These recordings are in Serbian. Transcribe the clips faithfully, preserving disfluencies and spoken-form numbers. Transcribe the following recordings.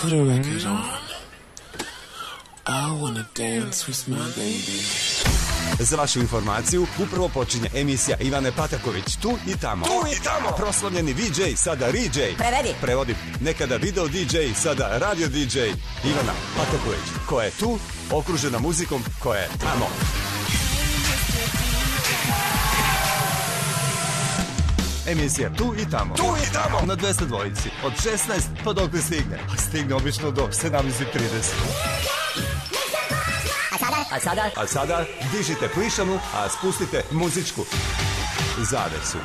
Put a record on. I wanna dance with my baby. Za vašu informaciju, upravo počinje emisija Ivane Pataković. Tu i tamo. Tu i tamo. Proslavljeni vi džej, sada riđej. Prevedi. Prevodi. Nekada video di džej, sada radio di džej. Ivana Pataković. Koja je tu, okružena muzikom koja je tamo. Emisija Tu i tamo. Tu i tamo. Na dvesta dvojici. Od šesnaest pa dok ne stigne. A stigne obično do sedamnaest trideset. A sada? A sada? A sada dižite plišanu, a spustite muzičku zavesu.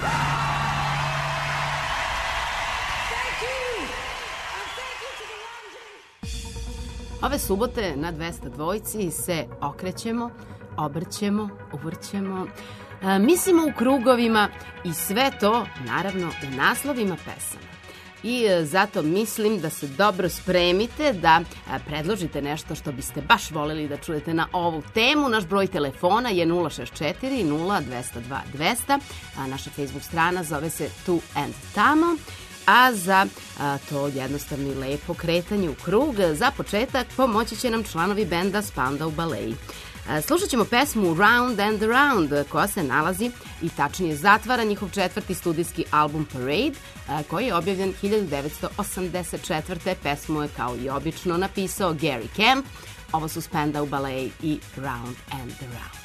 Ove subote na dvesta dvojici se okrećemo, obrćemo, uvrćemo, e, mislimo u krugovima i sve to, naravno, u naslovima pesama. I e, zato mislim da se dobro spremite da e, predložite nešto što biste baš voleli da čujete na ovu temu. Naš broj telefona je nula šest četiri nula dva nula dva dvesta, a naša Facebook strana zove se Tu and Tamo. A za a, to jednostavno i lepo kretanje u krug, za početak pomoći će nam članovi benda Spandau Ballet. A, slušat ćemo pesmu Round and Around, koja se nalazi i tačnije zatvara njihov četvrti studijski album Parade, a, koji je objavljen hiljadu devetsto osamdeset četvrte. Pesmu je kao i obično napisao Gary Kemp. Ovo su Spandau Ballet i Round and Around.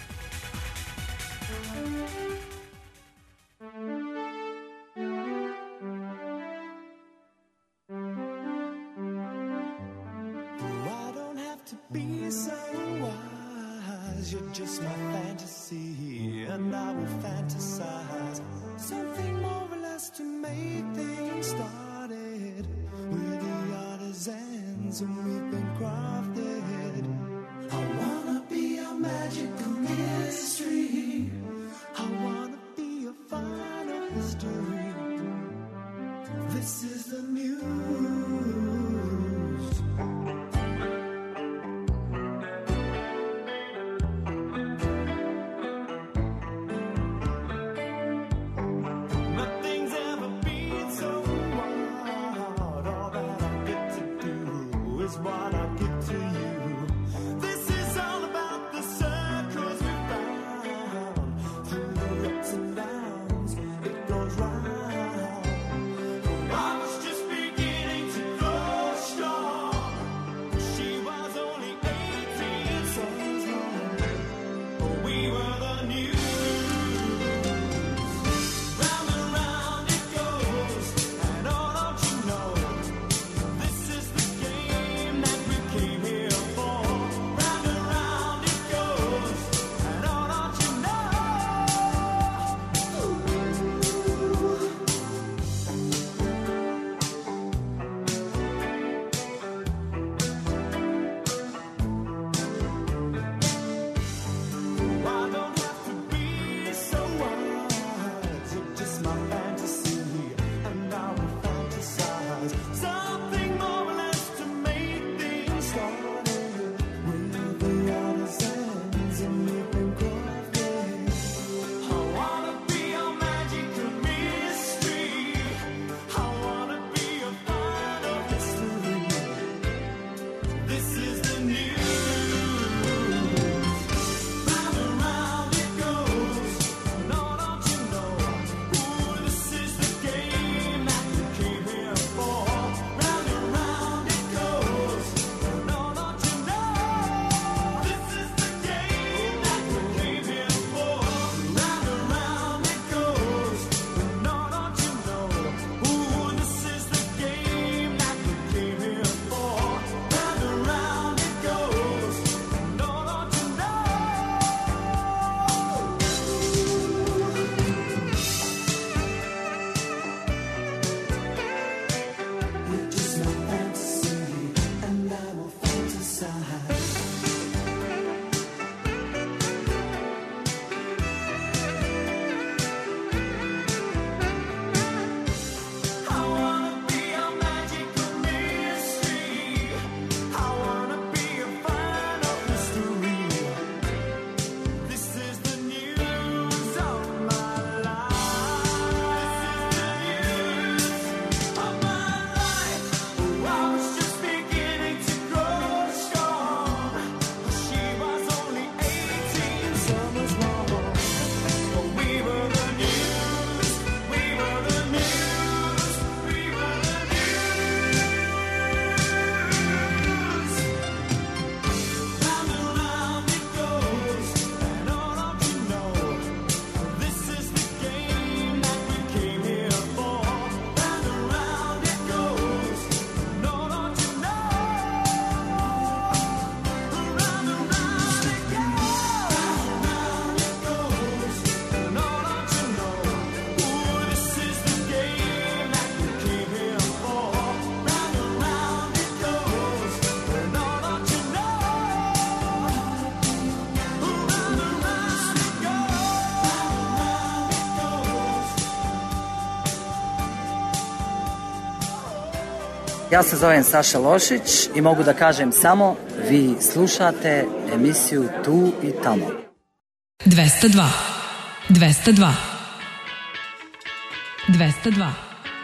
Be so wise, you're just my fantasy, and I will fantasize something more or less to make things started. We're the artisans and we've been crafted. I wanna be a magical mystery. I wanna be a final history. This is the news. What I give to you Ja se zovem Saša Lošić i mogu da kažem samo vi slušate emisiju Tu i tamo. dvesta dva. dvesta dva. dvesta dva.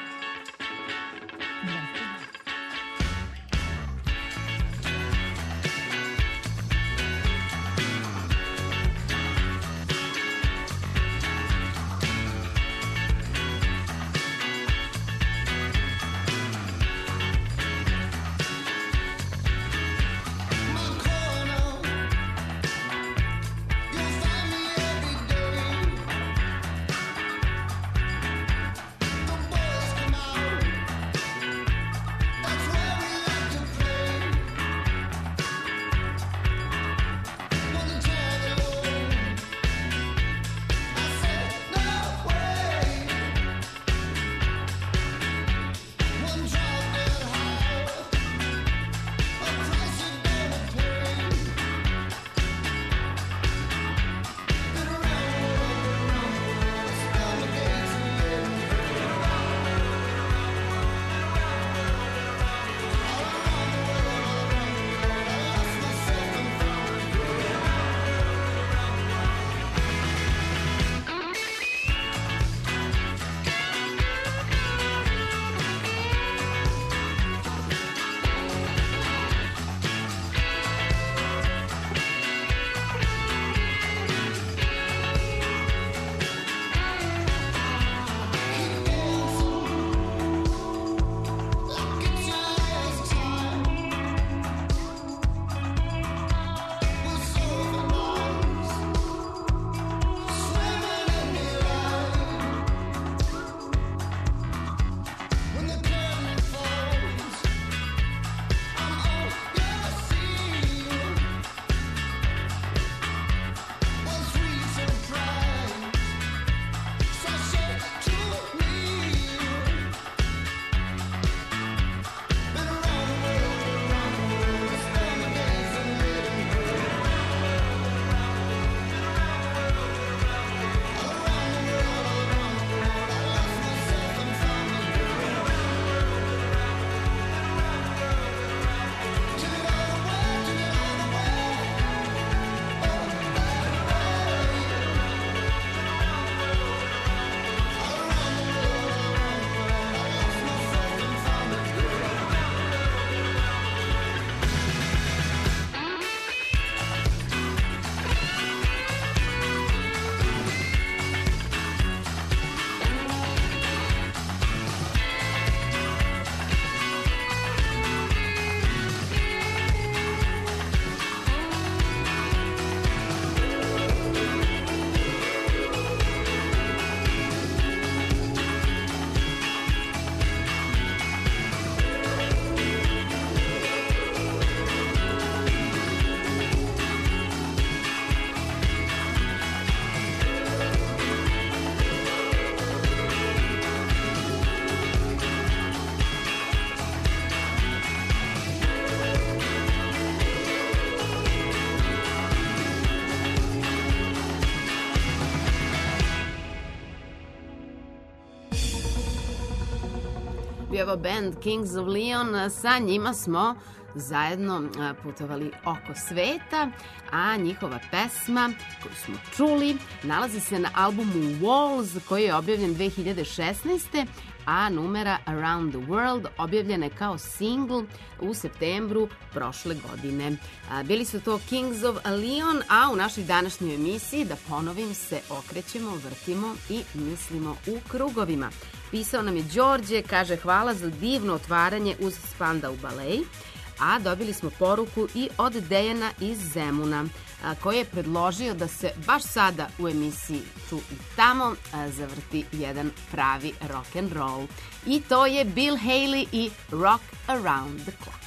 Evo band Kings of Leon, sa njima smo zajedno putovali oko sveta, a njihova pesma koju smo čuli nalazi se na albumu Walls koji je objavljen dve hiljade šesnaeste. a numera Around the World objavljena je kao singl u septembru prošle godine. Bili su to Kings of Leon, a u našoj današnjoj emisiji, da ponovim, se okrećemo, vrtimo i mislimo u krugovima. Pisao nam je Đorđe, kaže hvala za divno otvaranje uz Spandau Ballet, a dobili smo poruku i od Dejana iz Zemuna, koji je predložio da se baš sada u emisiji Tu i tamo zavrti jedan pravi rock and roll. I to je Bill Haley i Rock Around the Clock.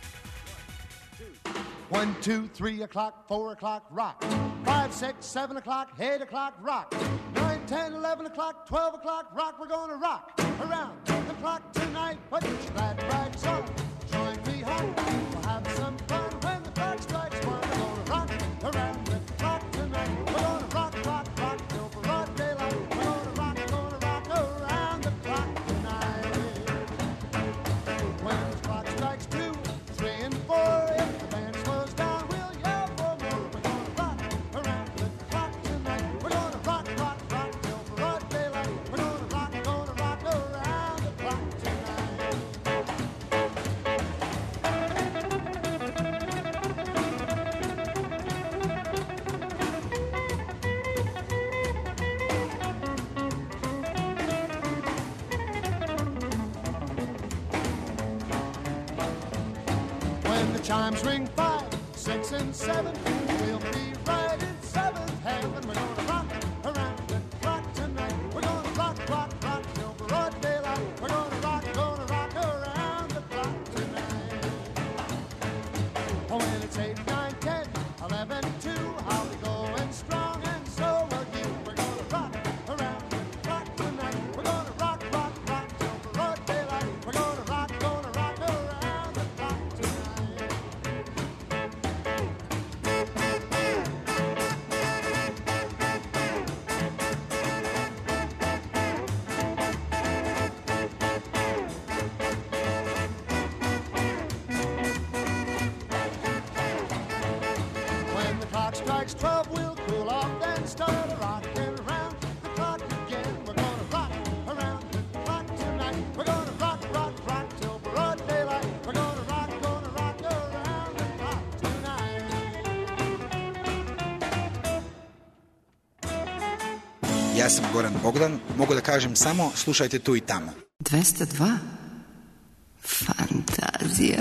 One, two, three o'clock, four o'clock, rock. Five, six, seven o'clock, eight o'clock, rock. Nine, ten, eleven o'clock, twelve o'clock, rock. We're gonna rock around the clock tonight. Put your glad rags on, join me home. We'll have some fun when the clock strikes one. We're gonna rock around the clock tonight. We're gonna rock, rock, rock till broad daylight. We're gonna rock, gonna rock around the clock tonight. When the clock chimes ring five, six, and seven. We'll be right in seventh heaven. We're gonna rock around the clock tonight. We're gonna rock, rock, rock till broad daylight. We're gonna rock, gonna rock around the clock tonight. Oh, when it's eight, nine, ten, eleven, two, I'll be going strong, and so will you. We're gonna rock around the clock tonight. We're gonna rock, rock, rock till broad daylight. We're gonna rock, gonna rock around the clock tonight. When the clock strikes twelve, we'll cool off, then start a rockin' around the clock again. We're gonna rock around the clock tonight. We're gonna rock, rock, rock till broad daylight. We're gonna rock, gonna rock around the clock tonight. Ja sam Goran Bogdan, mogu da kažem samo slušajte tu i tamo. dvesta dva. Fantazija.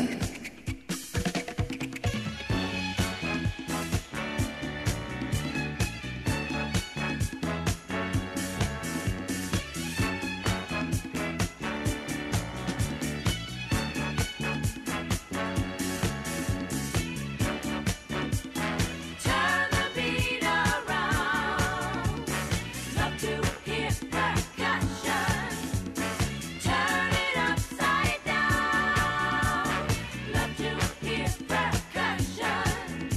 Turn the beat around. Love to hear percussion. Turn it upside down. Love to hear percussion.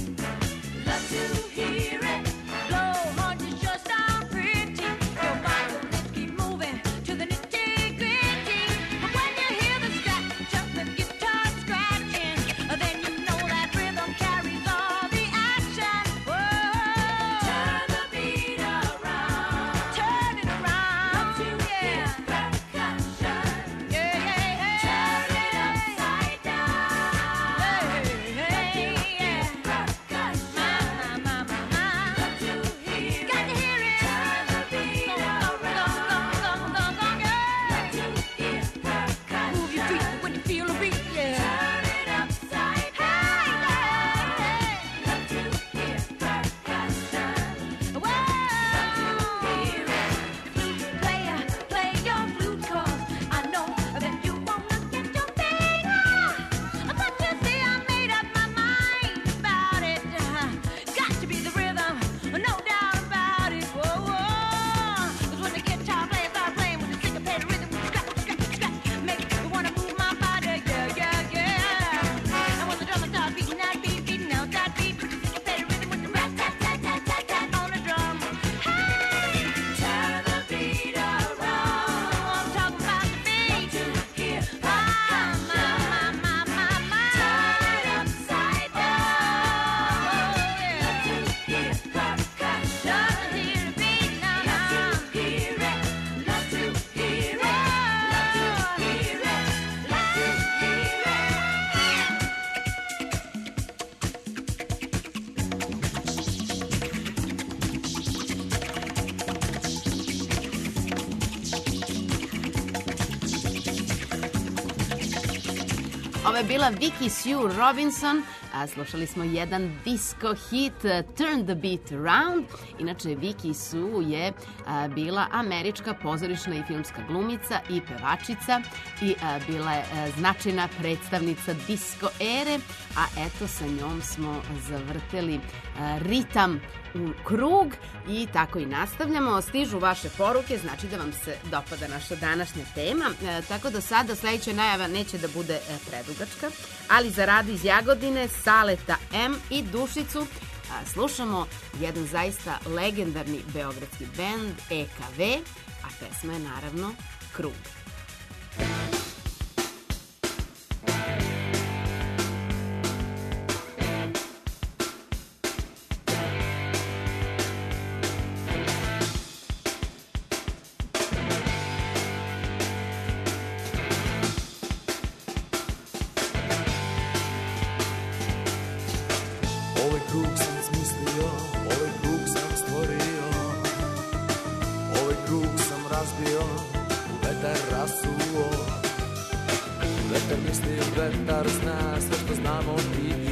Love to hear it. Blow horns, it sure sound pretty. Your body will let's keep moving to the nitty gritty. But when you hear the scratch of the guitar scratching, then you know that rhythm carries all the action. Whoa. Turn the beat around. Turn it around. Love to hear percussion. Yeah, yeah, yeah. Turn it upside down. Hey, hey, yeah. Percussion. My, my, my, my, my. Love to hear Got to hear it. Turn the beat around. Go, go, go, go, go, yeah. Love to hear percussion. Move your feet when you feel a beat, yeah. Turn it upside down. Hey, hey. Love to hear percussion. Whoa. Love to hear it. Flute player, play your flute, 'cause I know that you wanna get your thing on. But you see, I made up my mind about it. Got to be the rhythm, no doubt about it. Whoa, whoa. 'Cause when the guitar player starts playing with the syncopated rhythm, scratch, scratch, scratch, make me wanna move my body, yeah, yeah, yeah. And when the drummer starts beating that beat, beating out that beat, with the syncopated rhythm, with the rat tat tat tat tat tat on the drum. Hey, turn the beat around. I'm talking about the beat. To hear my, my, my, my, my. Turn it upside down. Love to hear percussion. Love to hear the beat now, now. Love to hear it. Love to hear it. Love to hear it. Love to Ovo je bila Vicky Sue Robinson, a slušali smo jedan disco hit Turn the Beat Around. Inače, Vicky Sue je a, bila američka pozorišna i filmska glumica i pevačica i a, bila je a, značajna predstavnica disco ere, a eto sa njom smo zavrteli a, ritam u krug i tako i nastavljamo. Stižu vaše poruke, znači da vam se dopada naša današnja tema. E, tako da sada sledeća najava neće da bude e, predugačka, ali za Radu iz Jagodine, Saleta M i Dušicu a, slušamo jedan zaista legendarni beogradski bend E K V, a pesma je naravno Krug. Ovaj krug sam smislio, ovaj krug sam stvorio, ovaj krug sam razbio, vetar rasuo. Vetar misli, vetar zna, sve što znamo ti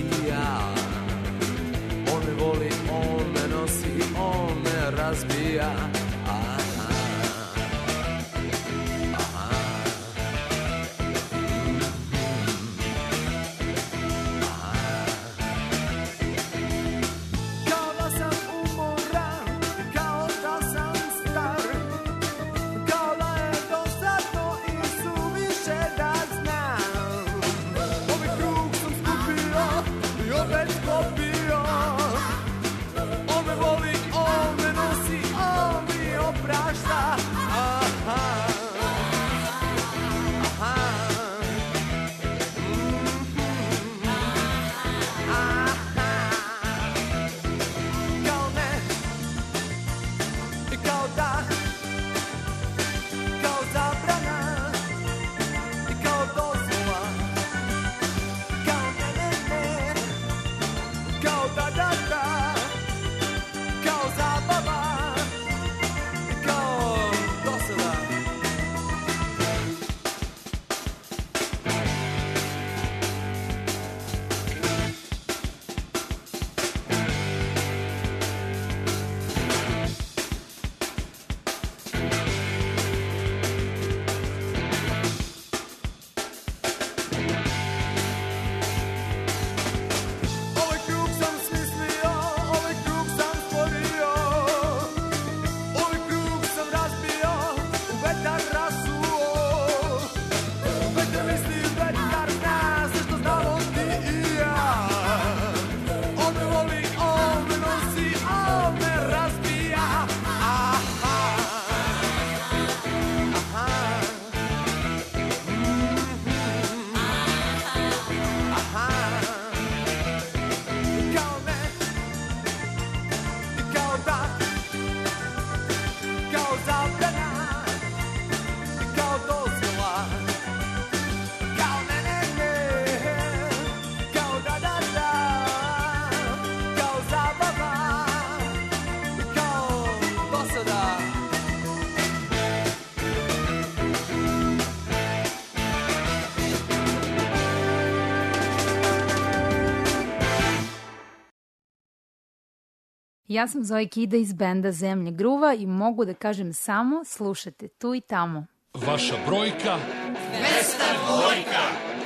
Ja sam Zoe Kida iz benda Zemlje gruva i mogu da kažem samo slušajte tu i tamo. Vaša brojka dvesta dvojka.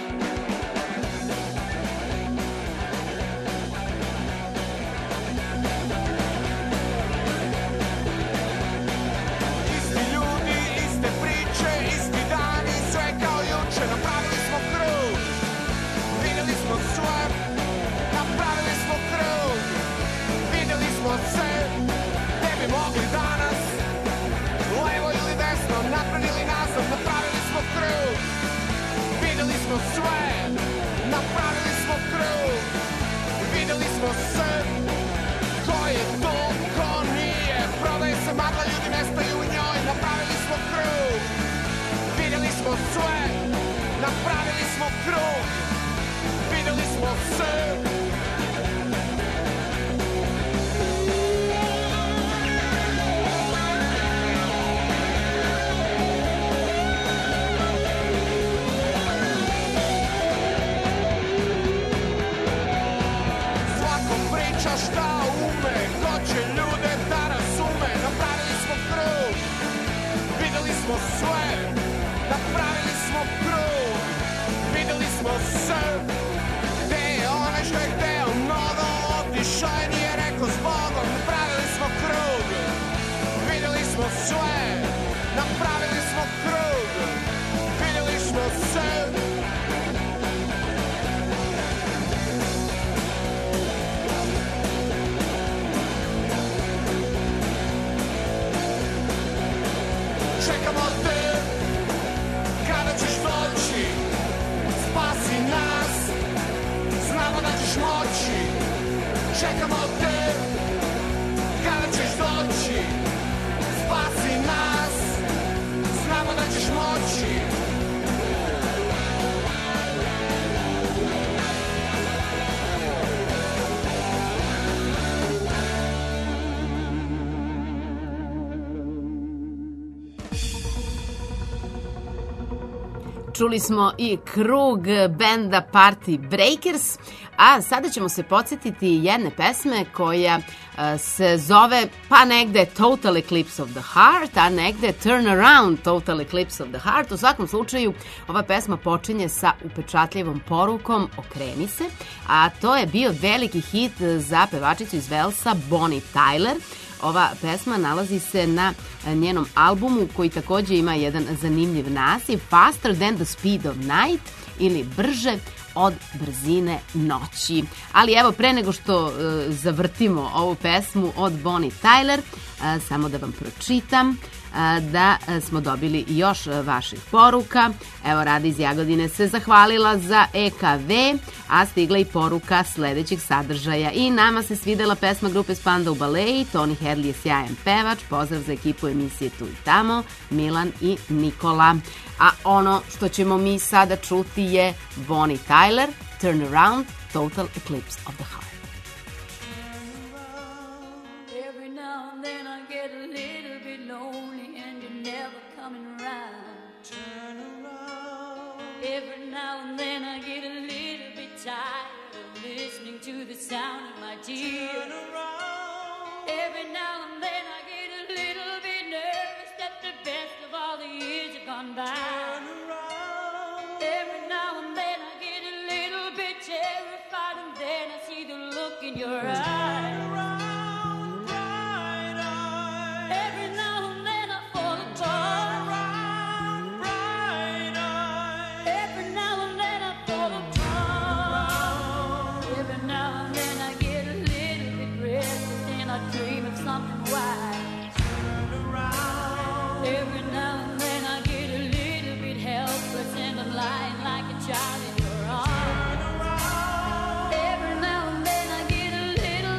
Isti ljudi, iste priče, isti dani, sve kao juče, napravili smo krug. Vidjeli smo sve, napravili smo krug. Vidjeli smo sve, gdje bi mogli danas, levo ili desno, napred ili nazad, napravili smo krug. Vidjeli smo sve, napravili smo krug. Vidjeli smo sve, ko je tu, ko nije. Prodaje se magla, ljudi nestaju u njoj, napravili smo krug. Vidjeli smo sve, napravili smo krug. Vidjeli smo sve. Svako priča šta ume, ko će ljude da razume. Napravili smo krug, vidjeli smo sve. Napravili smo krug, vidjeli smo sve. Gde je onaj što je hteo mnogo, otišao je, nije rekao zbogom. Napravili smo krug, vidjeli smo sve. Napravili smo krug, vidjeli smo sve. Čekamo te, kada ćeš doći, spasi nas, znamo da ćeš moći. Čekamo te, kada ćeš doći, spasi nas, znamo da ćeš moći. Čuli smo i krug benda Party Breakers, a sada ćemo se podsjetiti jedne pesme koja e, se zove pa negde Total Eclipse of the Heart, a negde Turn Around Total Eclipse of the Heart. U svakom slučaju ova pesma počinje sa upečatljivom porukom Okreni se, a to je bio veliki hit za pevačicu iz Velsa Bonnie Tyler. Ova pesma nalazi se na njenom albumu koji takođe ima jedan zanimljiv naziv Faster Than the Speed of Night ili Brže od brzine noći. Ali evo, pre nego što e, zavrtimo ovu pesmu od Bonnie Tyler, e, samo da vam pročitam e, da smo dobili još vaših poruka. Evo, Rada iz Jagodine se zahvalila za E K V, a stigla i poruka sledećeg sadržaja. I nama se svidela pesma grupe Spandau Ballet, Tony Hadley je sjajan pevač, pozdrav za ekipu emisije Tu i tamo, Milan i Nikola. A ono što ćemo mi sada čuti je Bonnie Tyler, Turn Around, Total Eclipse of the Heart. Every now and then I get a little bit lonely and you're never coming around. Turn around. Every now and then I get a little bit tired of listening to the sound of my tears. Turn around. Every now and then I get a little bit nervous that the best of all the years have gone by. Turn around. Every now and then I get a little bit terrified and then I see the look in your eyes. Every now and then I fall apart. Every now and then I fall apart. Every now and then I get a little bit restless and I dream of something wise. Every now and then I get a little bit helpless and I'm lying like a child in your arms. Every now and then I get a little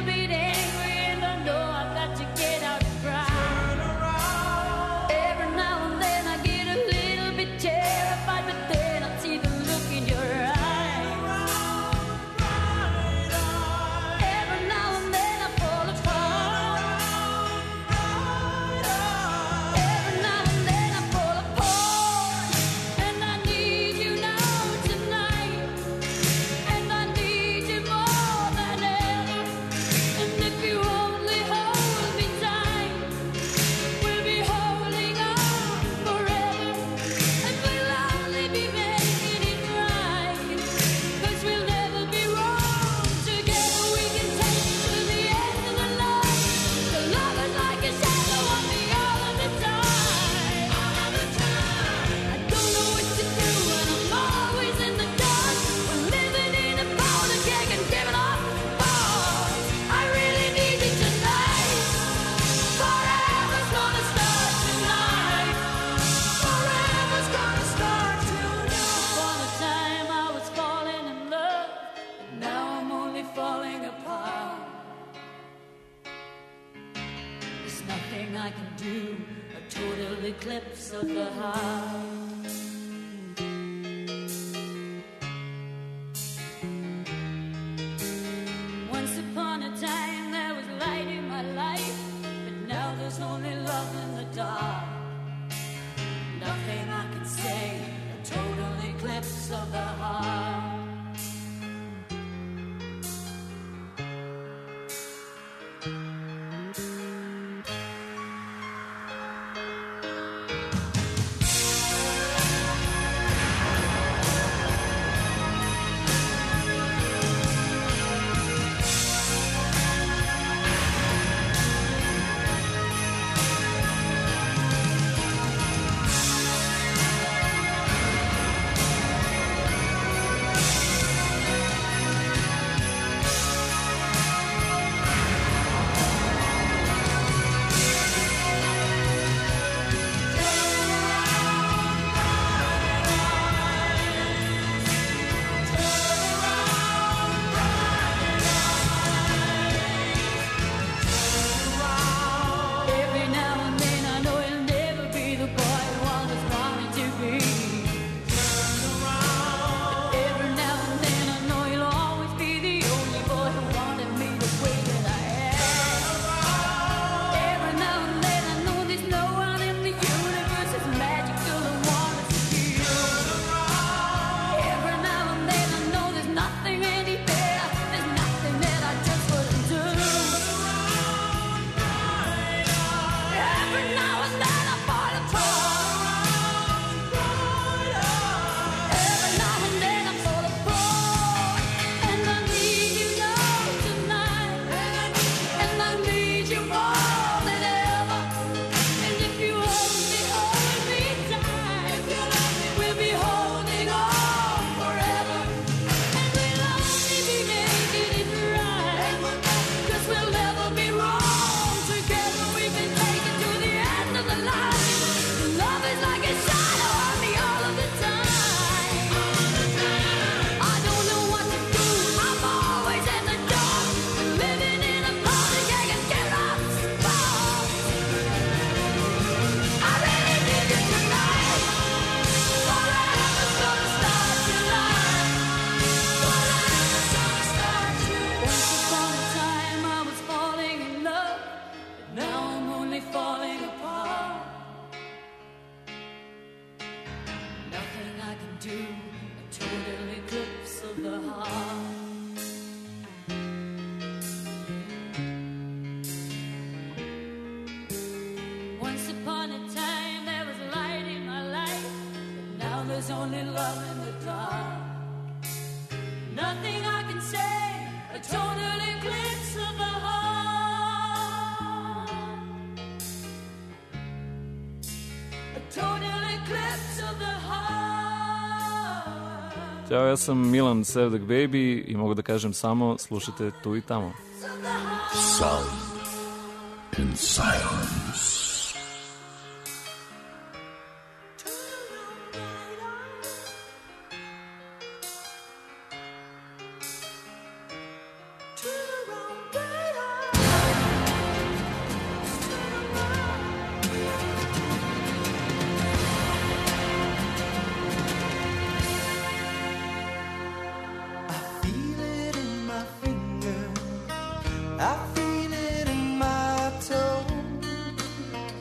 falling apart. There's nothing I can do, a total eclipse of the heart. Once upon a time there was light in my life, but now there's only love in the dark. Nothing I can say, a total eclipse of the heart. Ćao, ja sam Milan Sevdak Baby i mogu da kažem samo slušajte tu i tamo. Sound in silence. I feel it in my toe.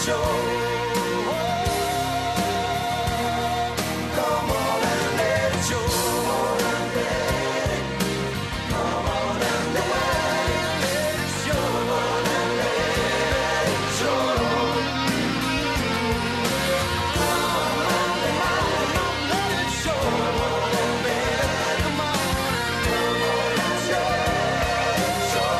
show. Come on and let it show. Come on and let it show. Come on and let it show. Come on and let it show. Come on and let it come on. Come on and let it show.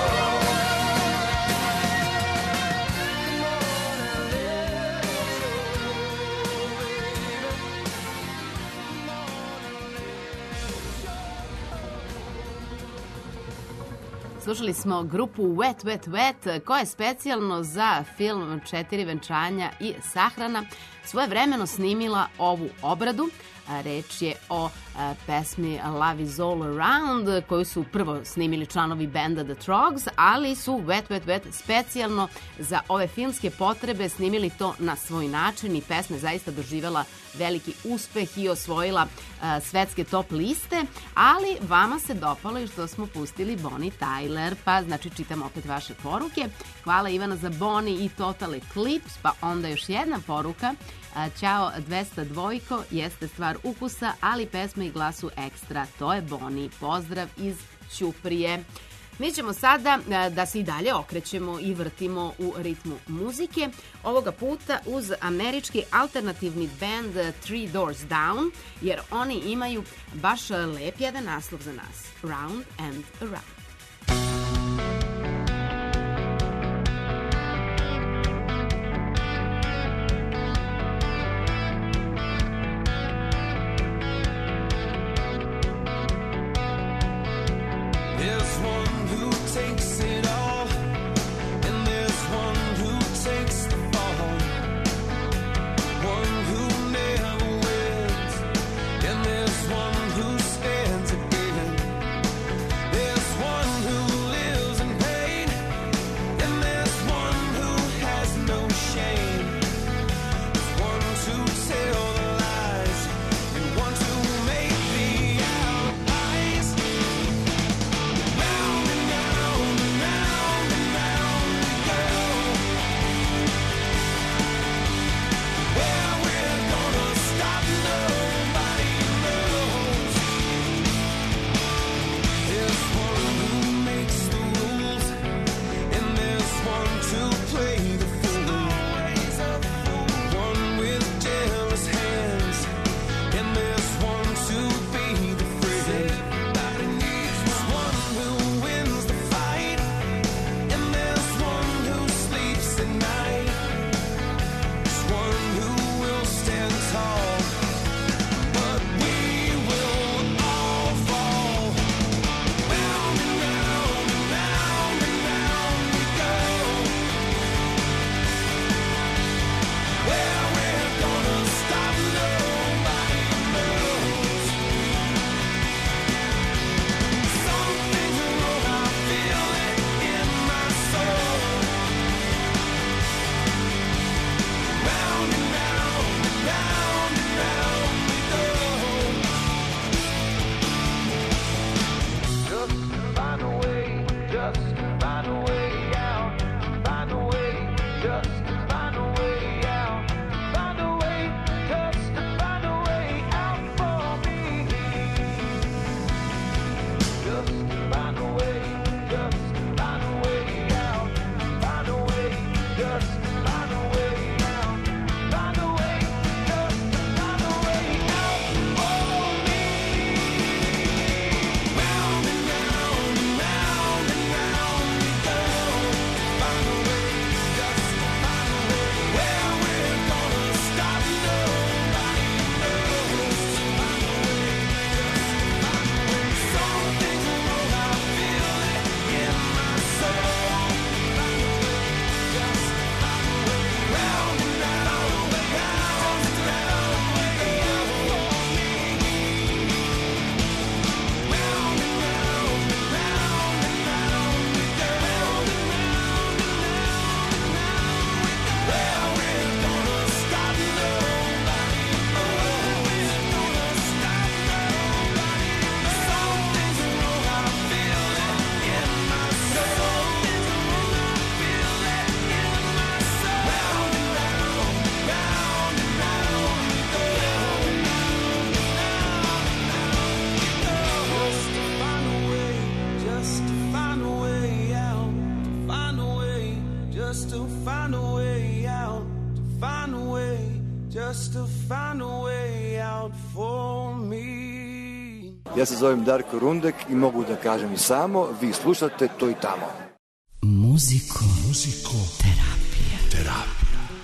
Slušali smo grupu Wet Wet Wet koja je specijalno za film Četiri venčanja i sahrana svojevremeno snimila ovu obradu. A, Reč je o a, pesmi Love is all around koju su prvo snimili članovi benda The Trogs, ali su Wet Wet Wet specijalno za ove filmske potrebe snimili to na svoj način i pesma je zaista doživjela veliki uspeh i osvojila a, svetske top liste, ali vama se dopalo i što smo pustili Bonnie Tyler, pa znači čitam opet vaše poruke. Hvala Ivana za Bonnie i Total Eclipse, pa onda još jedna poruka. A, Ćao dvesta dva, jeste stvar ukusa, ali pesma i glas su ekstra. To je Bonnie. Pozdrav iz Ćuprije. Mi ćemo sada a, da se i dalje okrećemo i vrtimo u ritmu muzike. Ovoga puta uz američki alternativni band Three Doors Down, jer oni imaju baš lep jedan naslov za nas. Round and Around. There's one who takes it all, and there's one who takes the fall. One who never wins, and there's one who stands again. There's one just to find a way out for me. Ja se zovem Darko Rundek i mogu da kažem i samo, vi slušate to i tamo. Muziko. Muziko. Terapija. Terapija.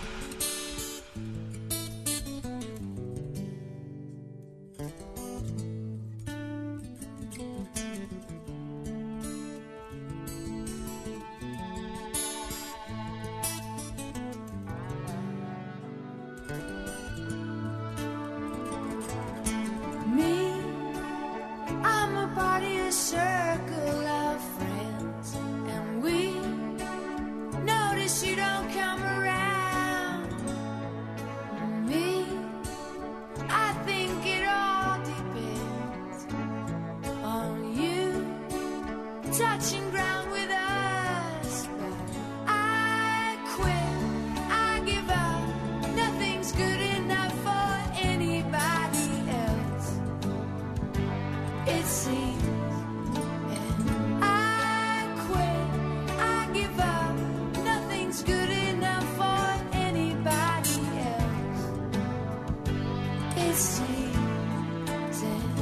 Me, I'm a party, a circle of friends, and we notice you don't come around. Me, I think it all depends on you touching ground with us. But I quit, I give up, nothing's good enough for anybody else. It seems, and I quit, I give up, nothing's good enough for anybody else. It seems,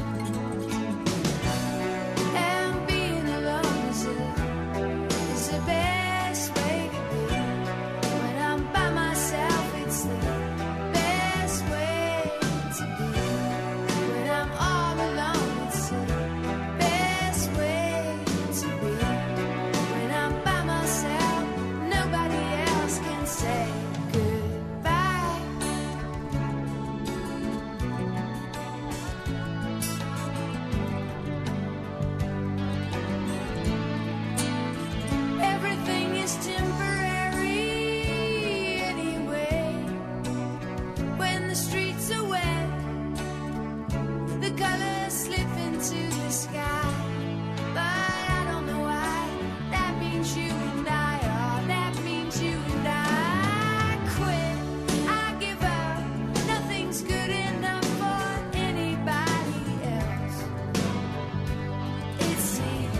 and, and being alone is the, is the best way to be. When I'm by myself, it's the best way to be. When I'm all alone, it's the best way to be. When I'm by myself, nobody else can say goodbye. Everything is temporary anyway. When the streets are wet, the colors slip into the sky. But I don't know why. That means you and I, oh, that means you and I quit. I give up. Nothing's good enough for anybody else. It seems.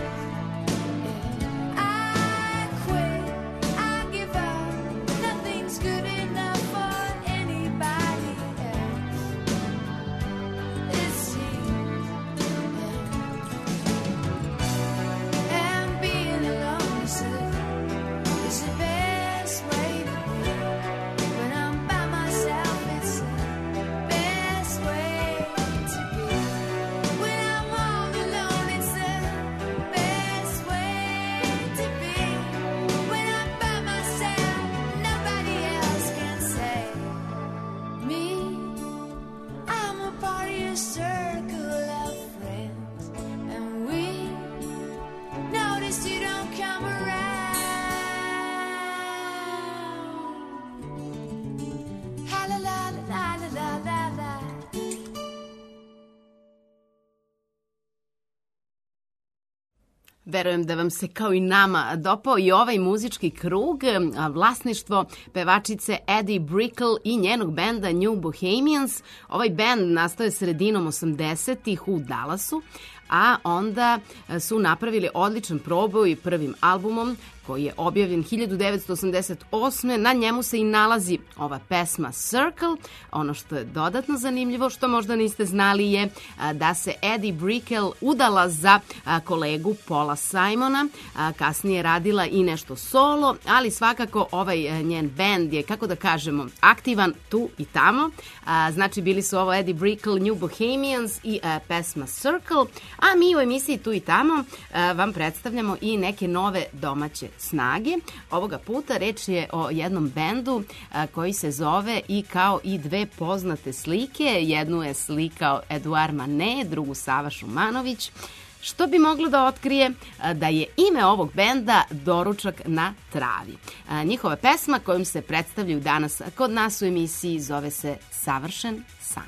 I quit. I give up. Nothing's good enough for anybody else. It seems. And being alone is the, is the best way to be. When I'm by myself, it's the best way to be. When I'm all alone, it's the best way to be. When I'm by myself, nobody else can say me. I'm a party, a circle of friends, and we notice you don't come around. Ha la la la la la la la. Verujem da vam se kao i nama dopao i ovaj muzički krug, a, vlasništvo pevačice Eddie Brickell i njenog benda New Bohemians. Ovaj bend nastao je sredinom osamdesetih u Dallasu, a onda e, su napravili odličan proboj prvim albumom koji je objavljen hiljadu devetsto osamdeset osme. Na njemu se i nalazi ova pesma Circle. Ono što je dodatno zanimljivo, što možda niste znali, je a, da se Eddie Brickell udala za a, kolegu Paula Simona. A, kasnije radila i nešto solo, ali svakako ovaj a, njen bend je, kako da kažemo, aktivan tu i tamo. A, znači bili su ovo Eddie Brickell, New Bohemians i a, pesma Circle. A mi u emisiji Tu i tamo a, vam predstavljamo i neke nove domaće snage. Ovoga puta reč je o jednom bendu a, koji se zove i kao i dve poznate slike. Jednu je slikao Eduard Manet, drugu Sava Šumanović, što bi moglo da otkrije a, da je ime ovog benda Doručak na travi. A, njihova pesma kojom se predstavljaju danas kod nas u emisiji zove se Savršen san.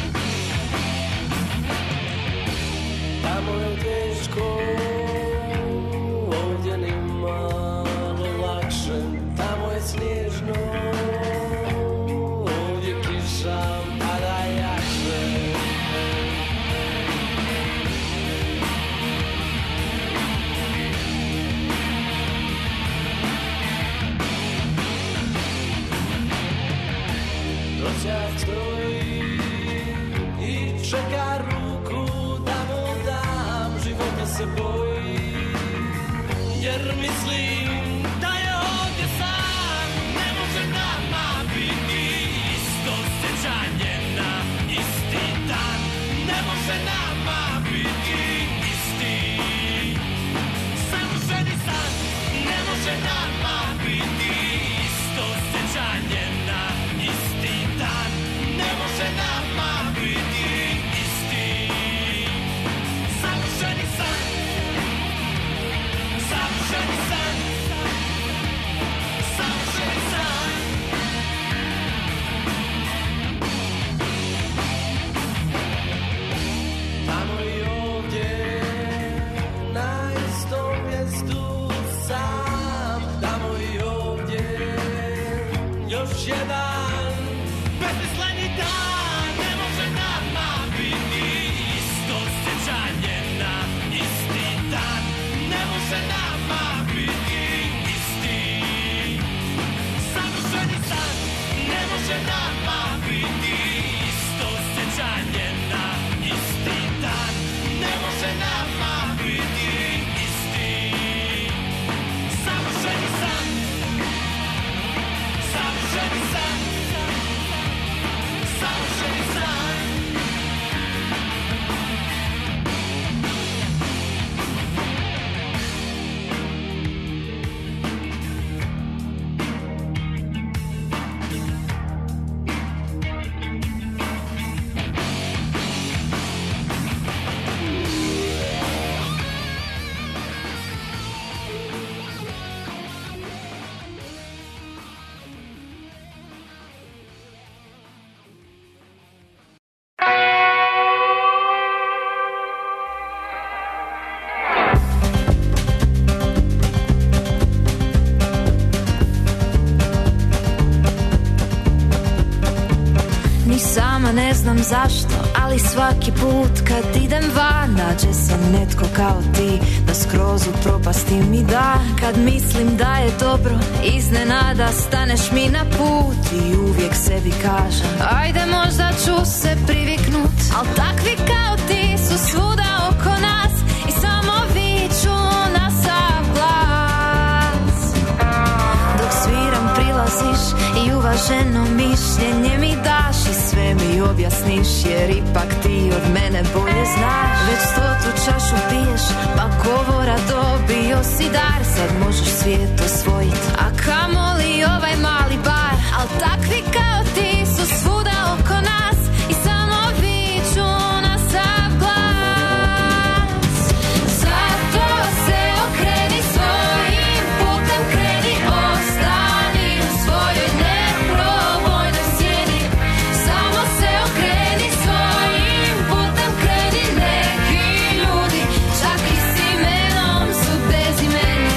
Tamo je teško se boji, jer mislim da je ovdje sam. Ne može nama biti isto sjećanje na isti dan. Ne može nama biti isti savršeni san. Ne može nama biti isto sjećanje na isti dan. Ne može nama biti isti savršeni san. Savršeni san. Savršeni san. Tamo i ovdje na istom mjestu sam. Tamo i ovdje još jedan besmisleni dan. Ne može nama biti isto sjećanje na isti dan. Ne može nama biti isti savršeni san. Ne može nama biti isto sjećanje na isti dan. Ne može nama biti isti savršeni san. Savršeni san. Savršeni san. Ni sama ne znam zašto, ali svaki put kad idem van nađe se netko kao ti, da skroz u propasti mi da. Kad mislim da je dobro, iznenada staneš mi na put i uvijek sebi kažem, ajde možda ću se priviknut. Al takvi kao ti su svuda oko nas i samo viču na sav glas. Dok sviram prilaziš i uvaženo mišljenje mi daš i sve mi objasniš, jer ipak ti od mene bolje znaš. Već stotu čašu piješ, pa govora dobio si dar. Sad možeš svijet osvojit, a kamoli ovaj mali bar. Al takvi kao ti su svuda oko nas i samo viču na sav glas. Zato se okreni svojim putem, kreni, ostani u svojoj neprobojnoj sjeni. Samo se okreni svojim putem, kreni, neki ljudi čak i s imenom su bezimeni.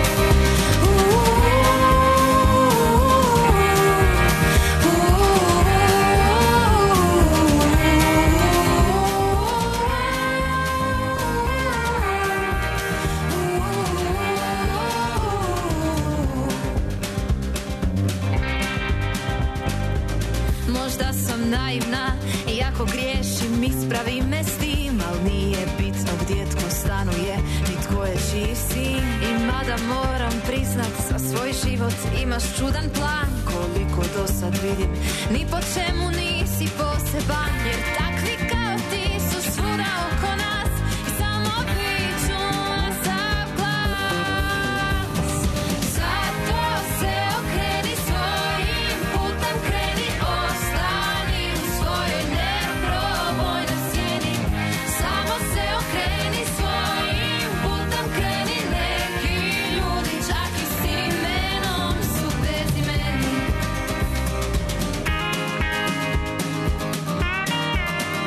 Možda sam naivna i ako griješim ispravi me s tim, al nije bitno gdje tko stanuje ni tko je čiji sin. I mada moram priznat za svoj život imaš čudan plan, koliko do sad vidim ni po čemu nisi poseban, jer takvi kao ti su svuda oko nas i samo viču na sav glas. Zato se okreni svojim putem, kreni, ostani u svojoj neprobojnoj sjeni. Samo se okreni svojim putem, kreni, neki ljudi čak i s imenom su bezimeni.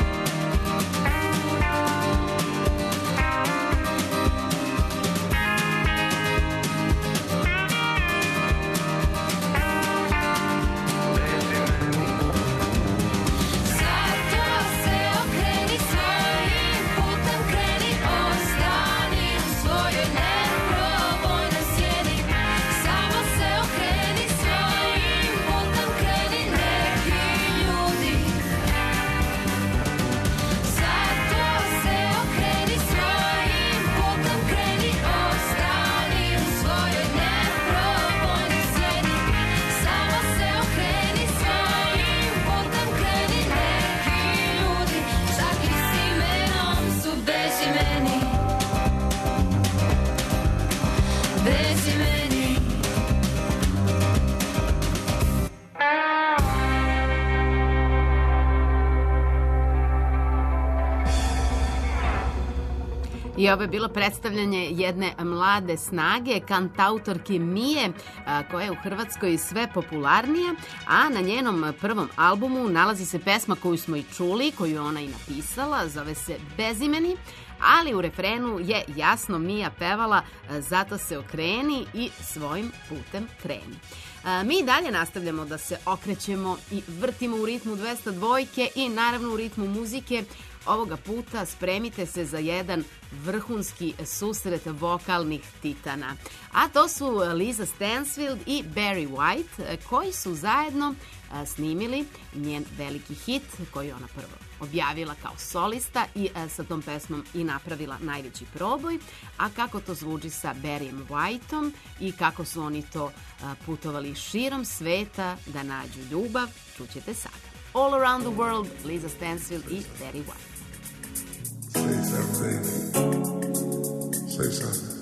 I ovo je bilo predstavljanje jedne mlade snage, kantautorke Mije, a, koja je u Hrvatskoj sve popularnija, a na njenom prvom albumu nalazi se pesma koju smo i čuli, koju je ona i napisala, zove se Bezimeni, ali u refrenu je jasno Mija pevala zato se okreni i svojim putem kreni. A, mi dalje nastavljamo da se okrećemo i vrtimo u ritmu dvesta dvojke i naravno u ritmu muzike. Ovoga puta spremite se za jedan vrhunski susret vokalnih titana. A to su Lisa Stansfield i Barry White, koji su zajedno a, snimili njen veliki hit koji ona prvo objavila kao solista i a, sa tom pesmom i napravila najveći proboj. A kako to zvuči sa Barryem Whiteom i kako su oni to a, putovali širom sveta da nađu ljubav, čućete sada. All Around the World, Lisa Stansfield i Barry White. Say something, say something.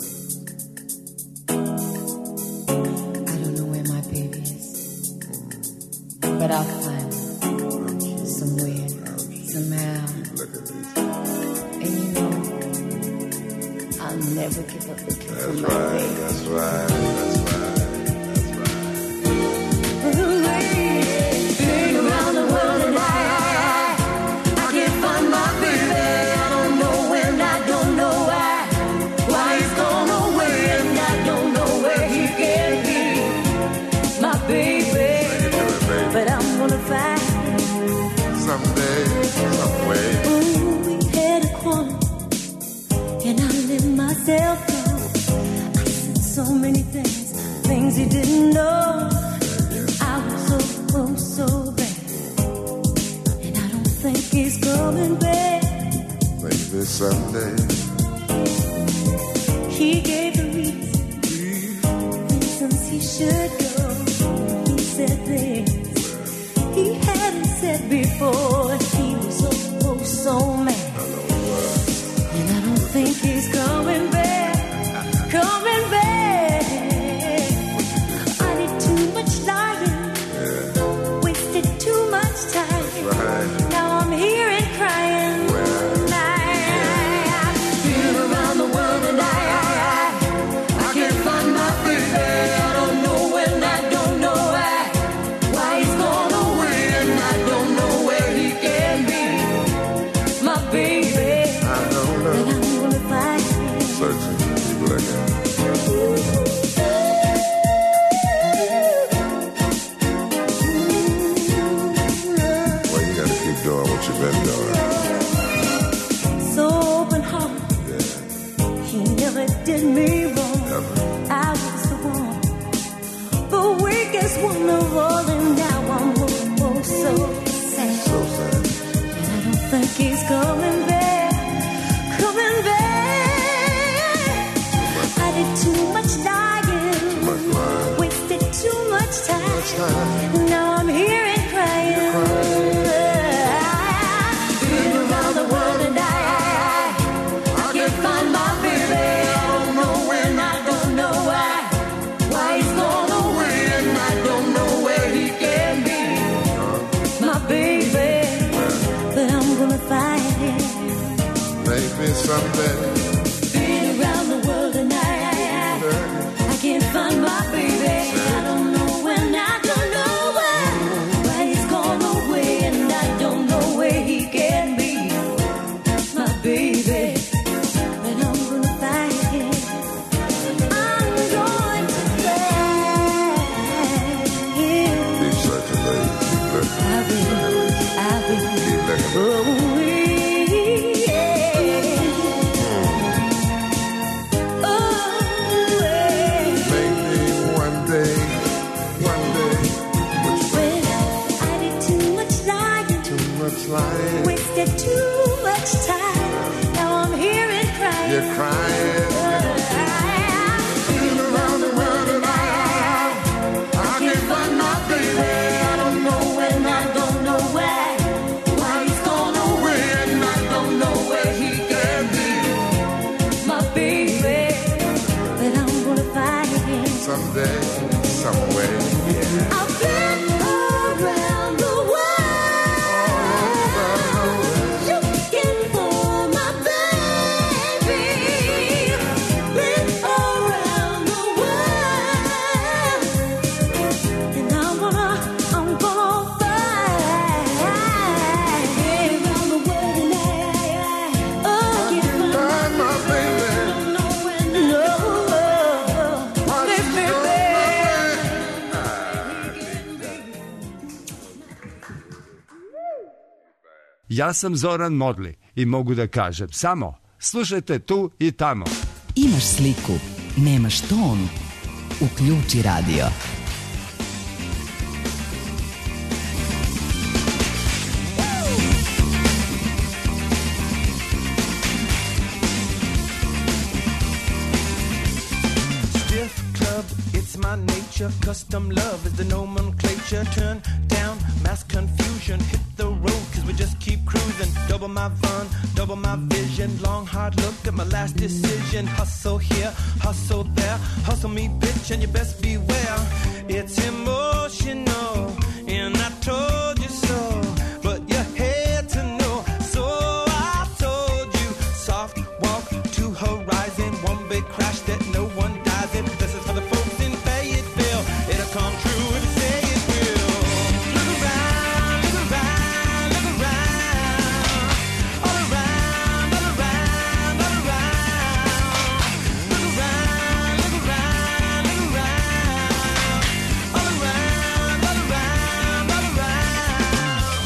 I don't know where my baby is, but I'll find her somewhere, somehow. And you know, I'll never give up looking for my right, baby. That's right, that's right, that's right. Been around the world and I, I can't find my baby. I don't know when, I don't know why. Why he's gone away and I don't know where he can be. My baby, but I'm gonna find him someday, some way. Ooh, we had a quarrel and I let myself go. I said so many things, things he didn't know. I was so, oh, so bad, and I don't think he's coming back. Maybe someday. He gave the reason, reasons he should go. He said things he hadn't said before. He was so, oh, so mad, and I don't think he's coming back, coming back. I did too much lying, wasted too much time. Right. Now I'm here and crying. I've been around the world and I, I, I can't find my baby. I don't know when, I don't know why. Why he's gone away and I don't know where he can be. My baby, I don't know. and I'm gonna find him. Searching, keep looking. Well, you gotta keep doing what you've been doing. So open heart, he never did me wrong. I was the one, the weakest one of all, and now I'm oh, oh, so sad. So sad. And I don't think he's coming back, coming back. I did too much lying, Too much lying. wasted too much time. Much time. And now I'm here and crying. Been around the world and I, I, I can't find my baby. I don't know when, I don't know why. Why he's gone away and I don't know where he can be. My baby, but I'm gonna find him. Maybe someday. Been around the world and I, I, I, I can't find my baby. I don't know when, I don't know why. Why he's gone away and I don't know where he can be. My baby, but I'm gonna find him. I'm going to find him. Keep searching, baby. Keep looking. I will, I will. Keep looking. Oh, yeah. Oh, yeah. Maybe one day, one day. Well, I did too much lying, Too much lying. wasted too much time. Now I'm here and crying. You're crying. Been around the world and I, I can't find my baby. I don't know when, I don't know why. Why he's gone away and I don't know where he can be. My baby, but I'm gonna find him. Someday, some way, yeah. I've been around the world looking for my baby. Ja sam Zoran Modli i mogu da kažem samo slušajte tu i tamo. Imaš sliku, nemaš ton. Uključi radio. My nature, custom love is the nomenclature. Turn down mass confusion, hit the road cause we just keep cruising. Double my fun, double my vision. Long hard look at my last decision. Hustle here, hustle there. Hustle me bitch and you best beware. It's emotional and I told you so, but you had to know. So I told you, soft walk to horizon. One big crash that no one dies in. This is for the folks in Fayetteville. It'll come true if you say it will. Look around, look around, look around. All around, all around, all around. Look around, look around, look around. All around, all around, all around.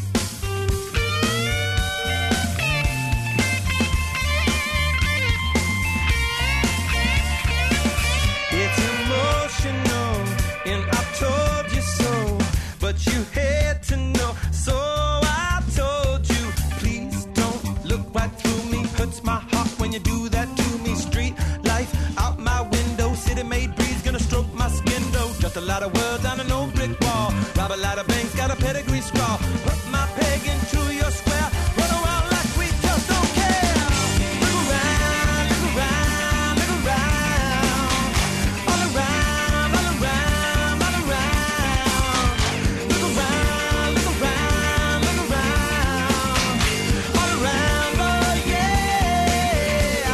It's emotional, and I told you so, but you had to know. So I told you, please don't look right through me. Hurts my heart when you do that to me. Street life out my window, city-made breeze gonna stroke my skin though. Just a lot of words on an old brick wall. Rob a lot of banks, got a pedigree scrawl. Put my peg into your square. Run around like we just don't care. Look around, look around, look around. All around, all around, all around. Look around, look around, look around. All around, oh yeah.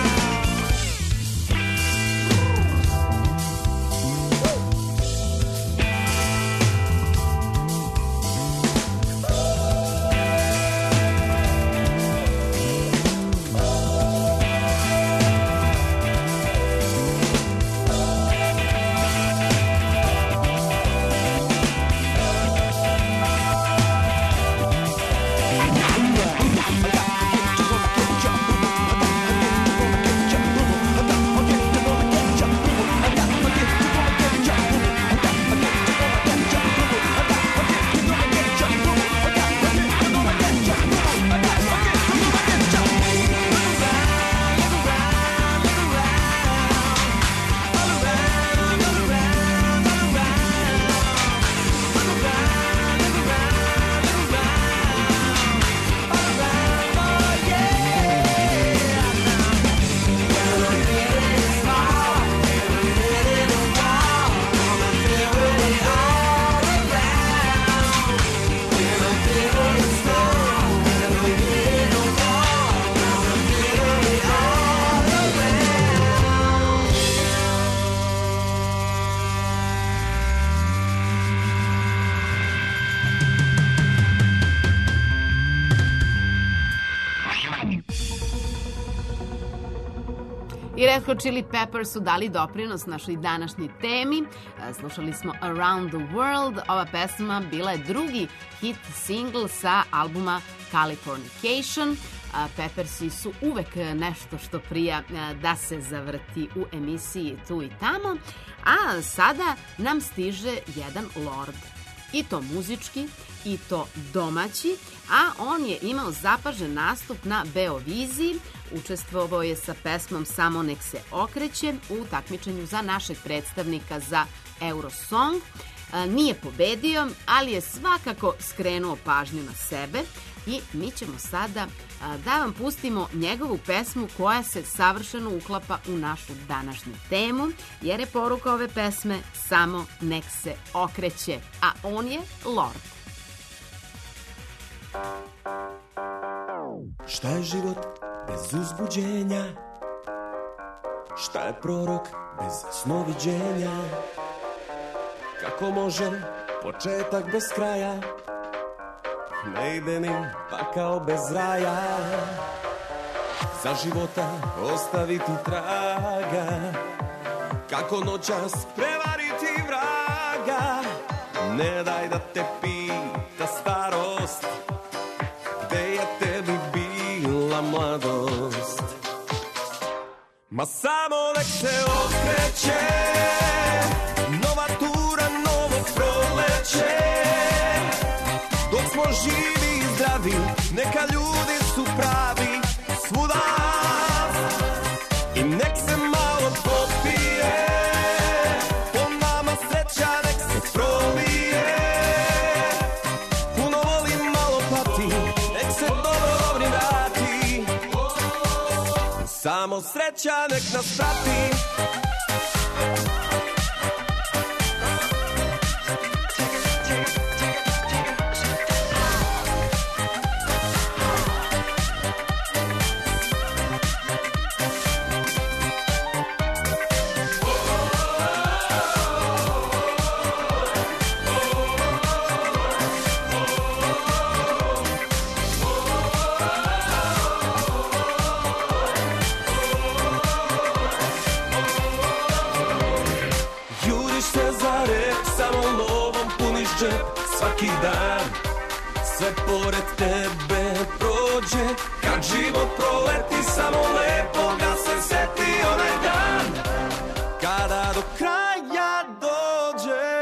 I Red Hot Chili Peppers su dali doprinos našoj današnjoj temi. E, Slušali smo Around the World. Ova pesma bila je drugi hit single sa albuma Californication. A, Peppersi su uvek nešto što prija e, da se zavrti u emisiji tu i tamo. A sada nam stiže jedan lord. I to muzički, i to domaći, a on je imao zapažen nastup na Beoviziji. Učestvovao je sa pesmom Samo nek se okreće u takmičenju za našeg predstavnika za Eurosong. E, Nije pobedio, ali je svakako skrenuo pažnju na sebe i mi ćemo sada a, da vam pustimo njegovu pesmu koja se savršeno uklapa u našu današnju temu, jer je poruka ove pesme Samo nek se okreće, a on je Lord. Šta je život bez uzbuđenja? Šta je prorok bez snoviđenja? Kako može početak bez kraja? Ne ide mi pakao bez raja. Za života ostaviti traga. Kako noćas prevariti vraga. Ne daj da te pita starost gde je moja mladost. Ma samo nek se okreće, nova tura, novo proleće. Dok smo živi i zdravi, neka ljudi su pravi svuda. I nek se malo popije, po nama sreća nek se prolije. Puno volim, malo pati, nek se dobro dobri vrati. Samo sreća nek nas prati. Svaki dan sve pored tebe prođe. Kad život proleti samo lepo ga se seti onaj dan kada do kraja dođe.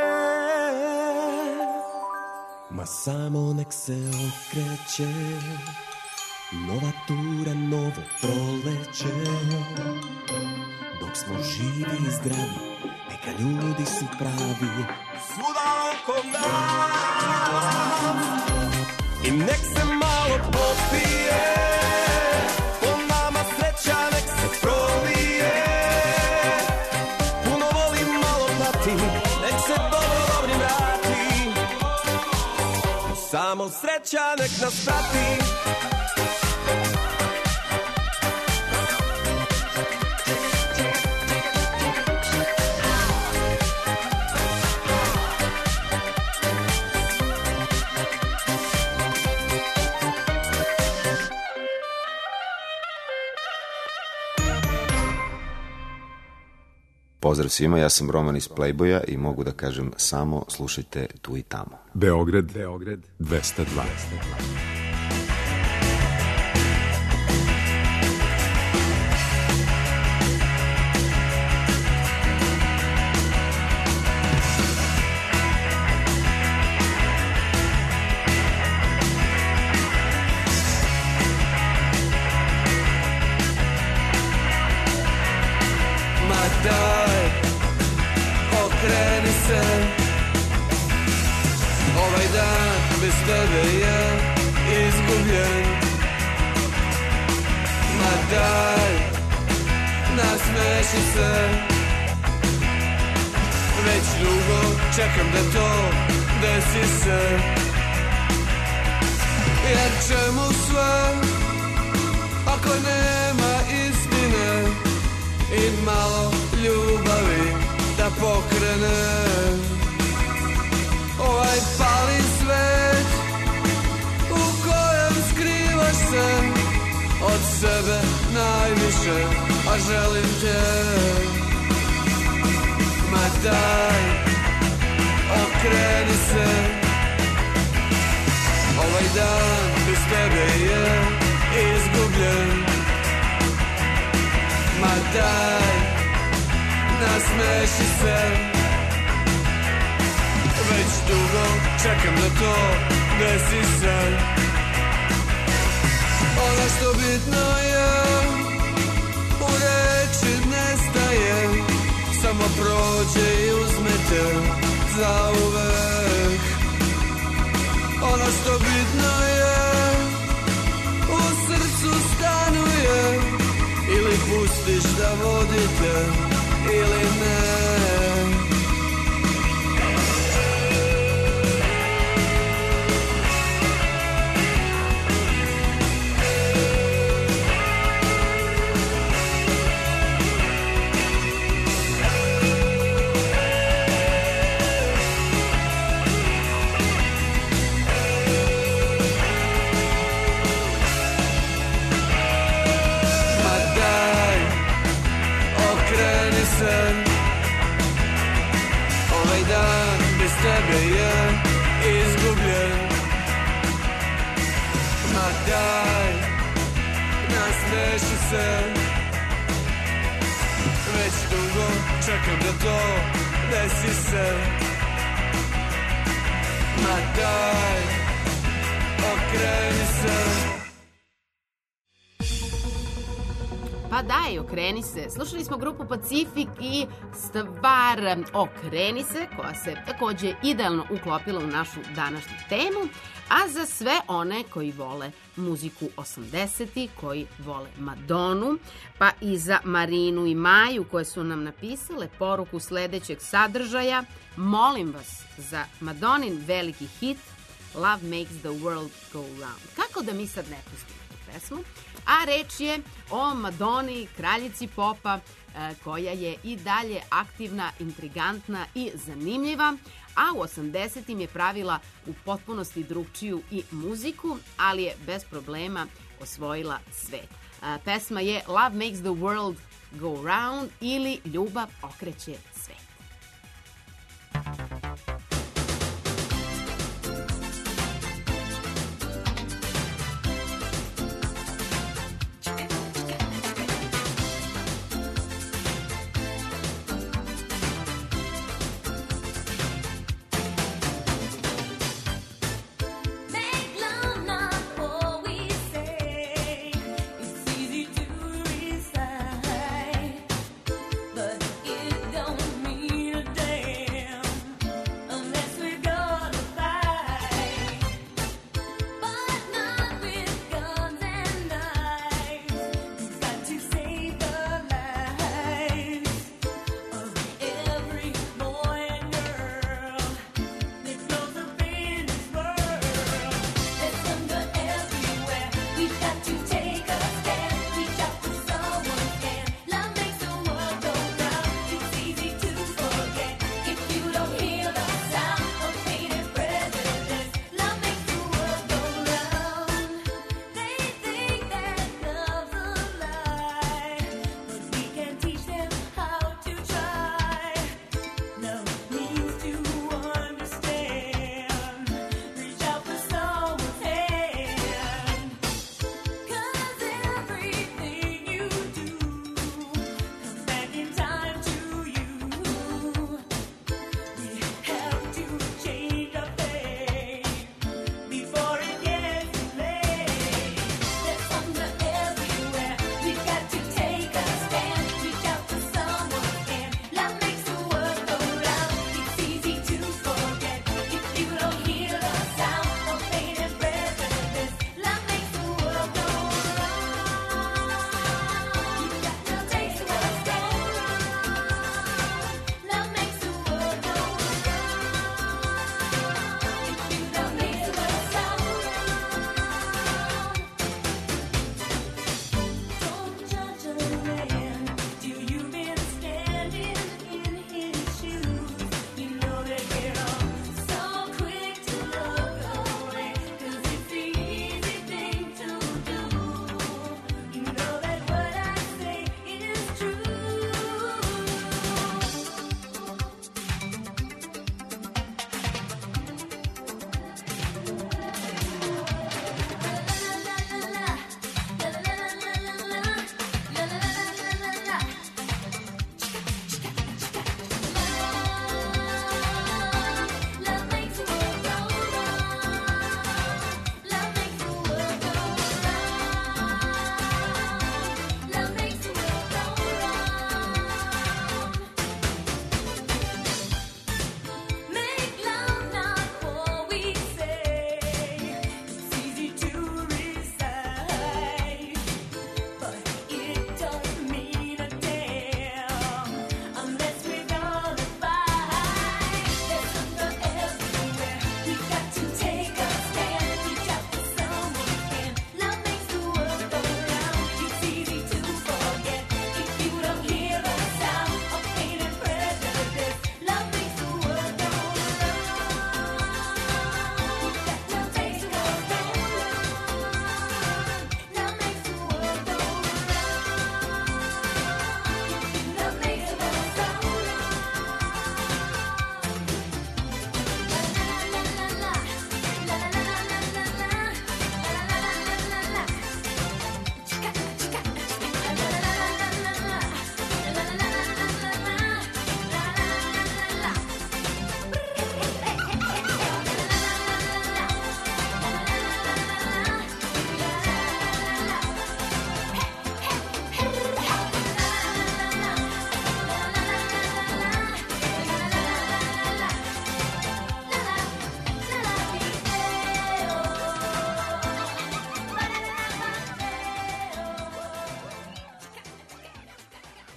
Ma samo nek se okreće, nova tura, novo proleće. Dok smo živi i zdravi, neka ljudi su pravi svuda oko nas. I nek se malo popije, po nama sreća nek se prolije. Puno volim, malo pati, nek se dobro dobri vrati. Samo sreća nek nas prati. Pozdrav svima, ja sam Roman iz Playboya i mogu da kažem samo slušajte tu i tamo. Beograd, Beograd, dvesta dva. Daj, okreni se, ovaj dan bez tebe je izgubljen. Ma daj, nasmeši se, već dugo čekam da to desi se. Jer čemu sve, ako nema istine i malo ljubavi da pokrene ovaj pali svet u kojem skrivaš se od sebe najviše, a želim te. Ma daj, okreni se, ovaj dan bez tebe je izgubljen. Ma daj, nasmeši se, već dugo čekam da to desi se. Ono što bitno je, u reči nestaje, samo prođe i uzmete zauvek. Ono što bitno je, u srcu stanuje, ili pustiš da vodite, ili ne. Ovaj dan bez tebe je izgubljen. Ma daj, nasmeši se. Već dugo čekam da to desi se. Ma daj, okreni se. Pa daj, okreni se. Slušali smo grupu Pacifik i stvar Okreni se, koja se takođe idealno uklopila u našu današnju temu, a za sve one koji vole muziku osamdesetih, koji vole Madonu, pa i za Marinu i Maju koje su nam napisale poruku sledećeg sadržaja, molim vas za Madonin veliki hit Love Makes the World Go Round. Kako da mi sad ne pustimo tu pesmu? A reč je o Madoni, kraljici popa, koja je i dalje aktivna, intrigantna i zanimljiva, a u osamdesetim je pravila u potpunosti drugčiju i muziku, ali je bez problema osvojila svet. Pesma je Love Makes the World Go Round ili Ljubav okreće svet. Make love not what we say. It's easy to recite, but it don't mean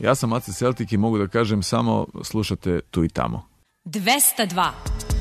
Ja sam Ace Celtic i mogu da kažem samo slušate tu i tamo. dvesta dva.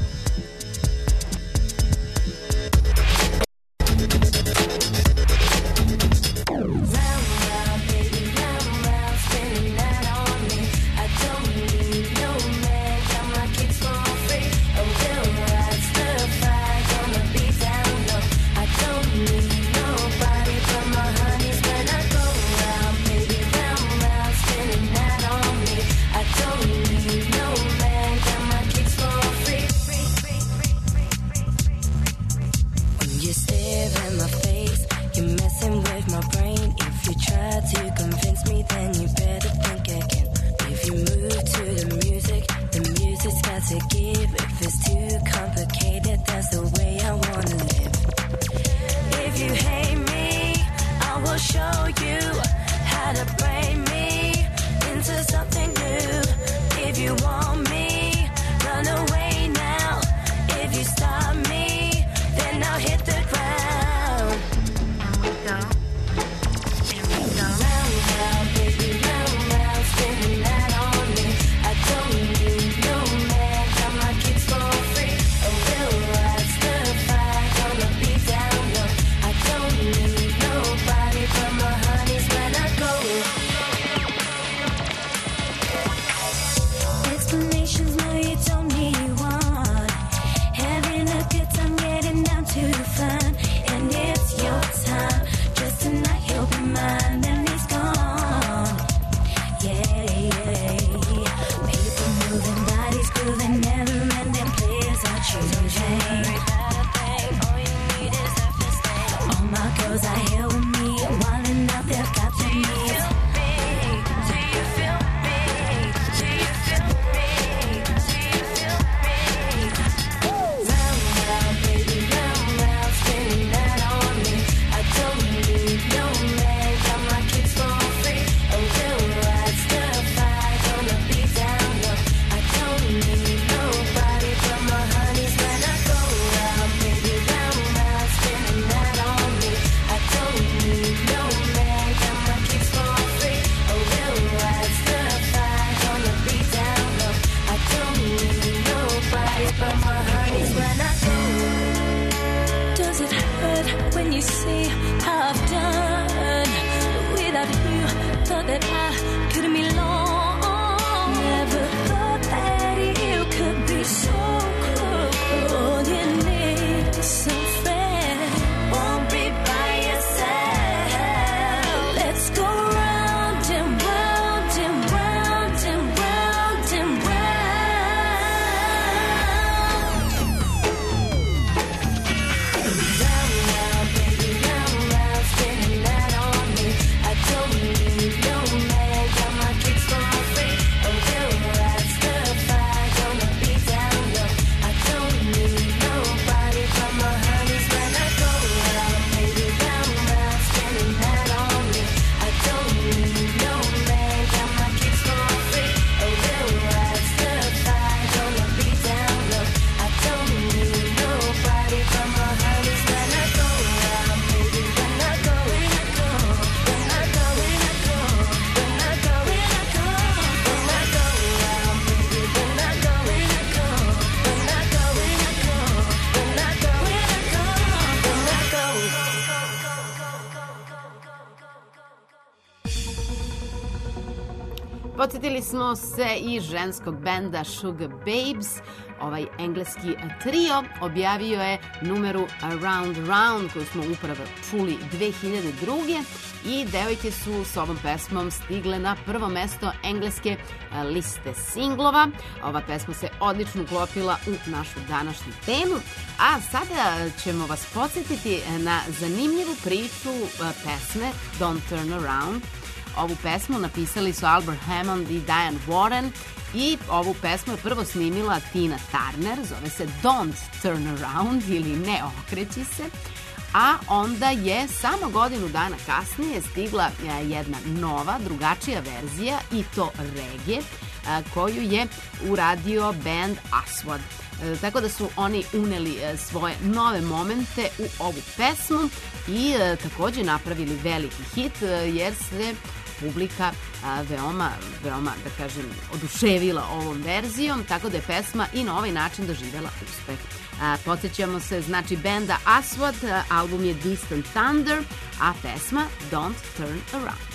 Podsjetili smo se i ženskog benda Sugar Babes. Ovaj engleski trio objavio je numeru Around Round koju smo upravo čuli dve hiljade druge. i devojke su s ovom pesmom stigle na prvo mesto engleske liste singlova. Ova pesma se odlično uklopila u našu današnju temu, a sada ćemo vas podsjetiti na zanimljivu priču pesme Don't Turn Around. Ovu pesmu napisali su Albert Hammond i Diane Warren i ovu pesmu je prvo snimila Tina Turner, zove se Don't Turn Around ili Ne okreći se, a onda je samo godinu dana kasnije stigla jedna nova, drugačija verzija i to reggae, koju je uradio band Aswad. Tako da su oni uneli svoje nove momente u ovu pesmu i takođe napravili veliki hit jer se publika a, veoma, veoma, da kažem, oduševila ovom verzijom, tako da je pesma i na ovaj način doživjela uspeh. A, podsjećamo se, znači, benda Aswad, a, album je Distant Thunder, a pesma Don't Turn Around.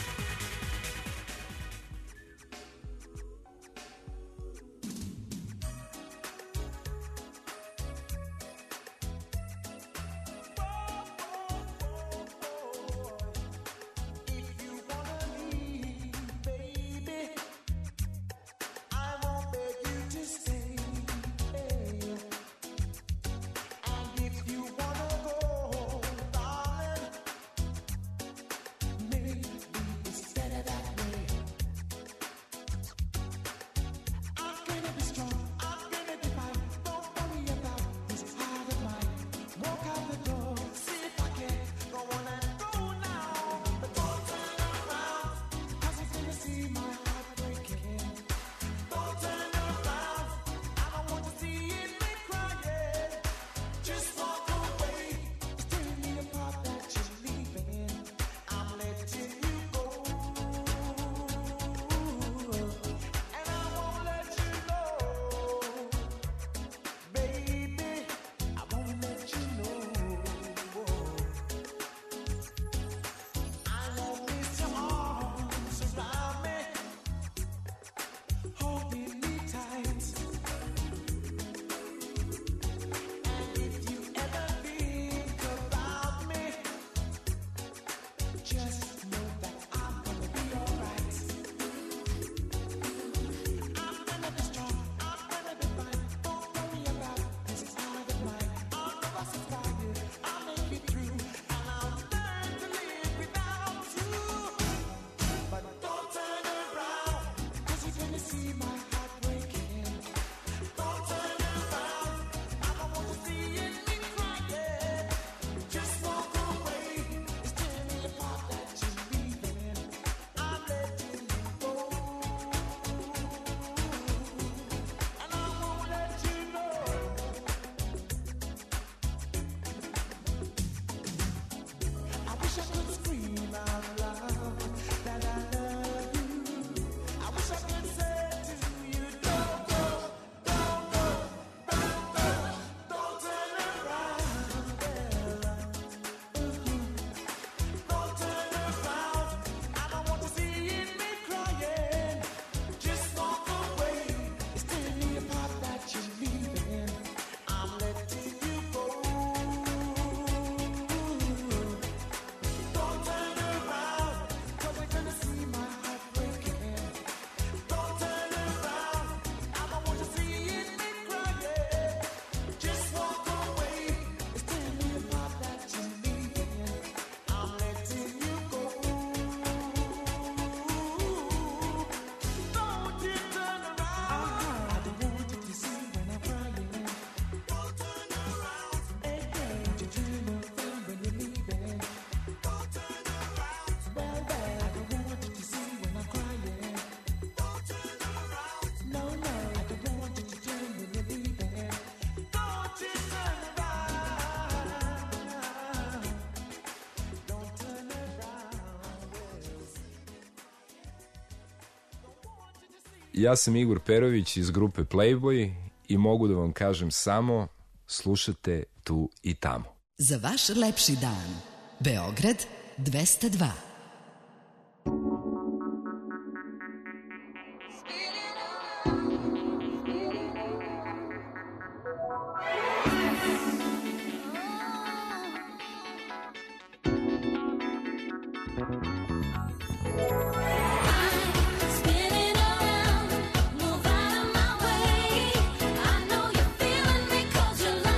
Ja sam Igor Perović iz grupe Playboy i mogu da vam kažem samo slušate tu i tamo. Za vaš lepši dan. Beograd dvesta dva.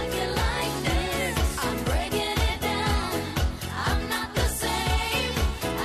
I'm breaking it down. I'm not the same.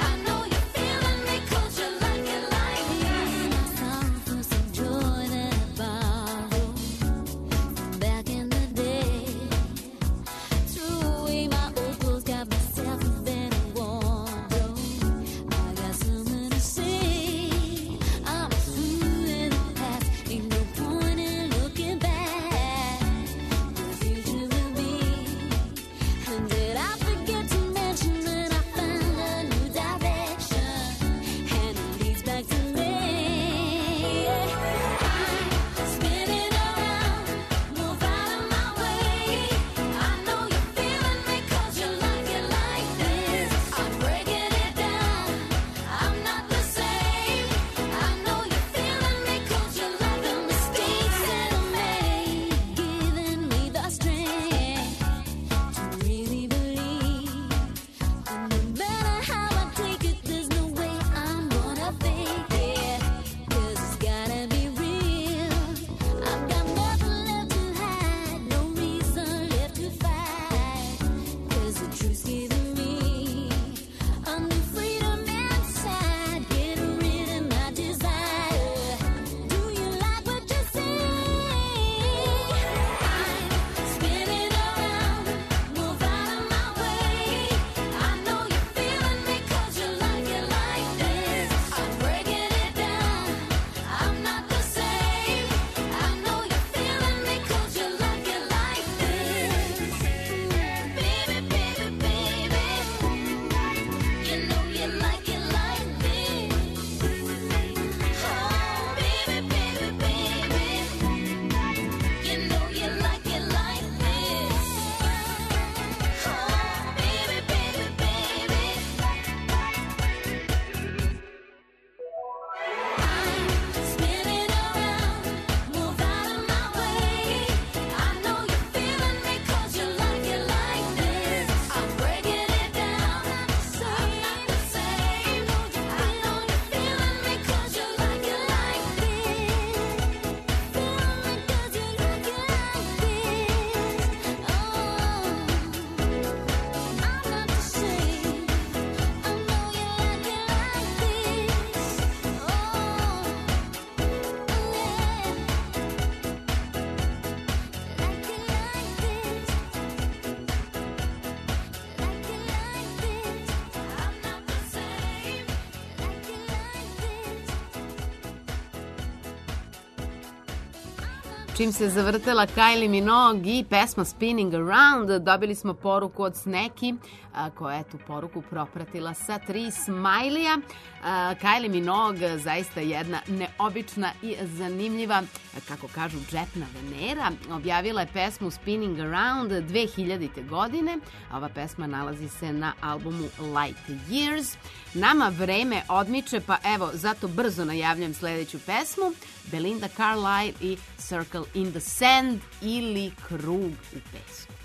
Čim se zavrtela Kylie Minogue i pesma Spinning Around, dobili smo poruku od Sneki, a, koja je tu poruku propratila sa tri smajlija. A, Kylie Minogue zaista jedna neobična i zanimljiva, kako kažu, džepna Venera. Objavila je pesmu Spinning Around dve hiljadite godine. Ova pesma nalazi se na albumu Light Years. Nama vreme odmiče, pa evo, zato brzo najavljam sledeću pesmu. Belinda Carlisle i Circle in the Sand ili Krug u pesku.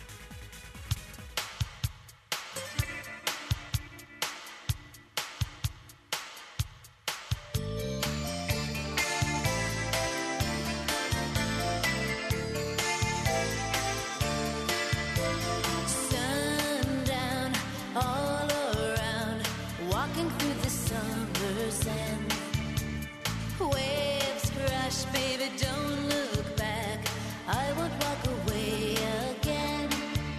Sundown all around, walking through the summer sand. Waves crash, baby, don't look back. I won't walk away again.